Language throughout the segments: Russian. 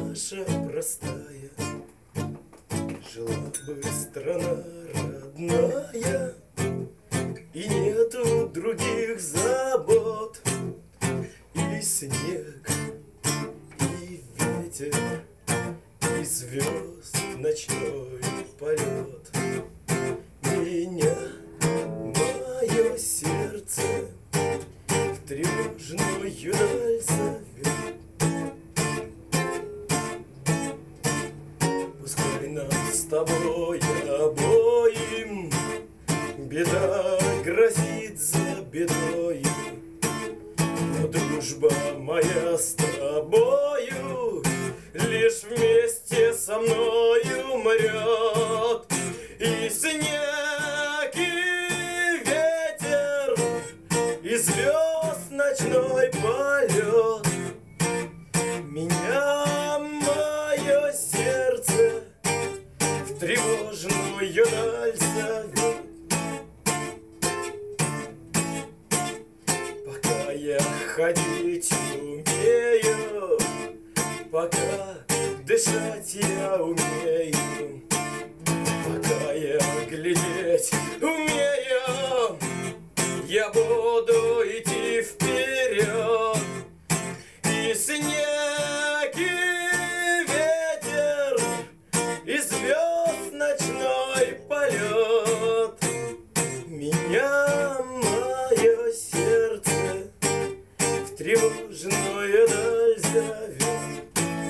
наша простая, жила бы страна родная, и нету других забот. И снег, и ветер, и звезд ночной полет. Меня, мое сердце, в тревожную даль зовет. Пускай нам с тобой обоим беда грозит за бедою, но дружба моя с тобою лишь вместе со мною умрет. И снег, и ветер, и звезд ночной полет. Меня, мое сердце, в тревожную даль зовет. Пока я ходить умею, пока дышать я умею, пока я глядеть умею, я буду идти вперед. И снег, и ветер, и звезд ночной полет. Меня, мое сердце, в тревожную даль зовет.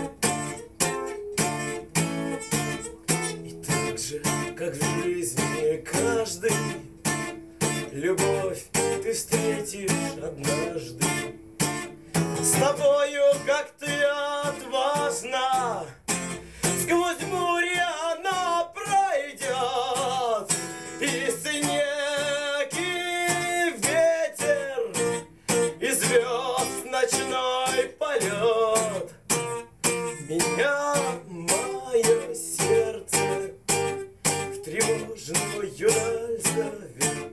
И так же, как в жизни каждый, любовь ты встретишь однажды. С тобою, как ты отважна, сквозь бури она пройдет. И снег, и ветер, и звезд ночной полет. Меня, мое сердце, в тревожную даль зовет.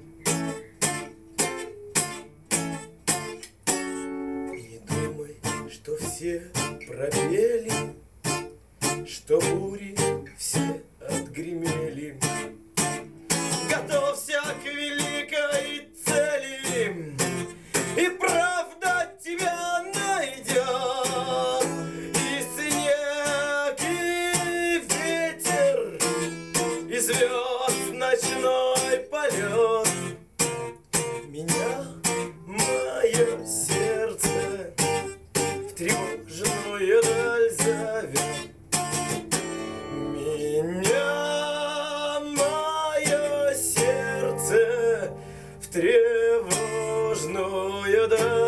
Не думай, что все пропели, что бури все отгремели. Готовься к великой цели, и правда тебя найдет. И снег, и ветер, и звезд ночной полет. Меня, мое сердце, в тревожную даль зовет. Меня, мое сердце, в тревожную даль.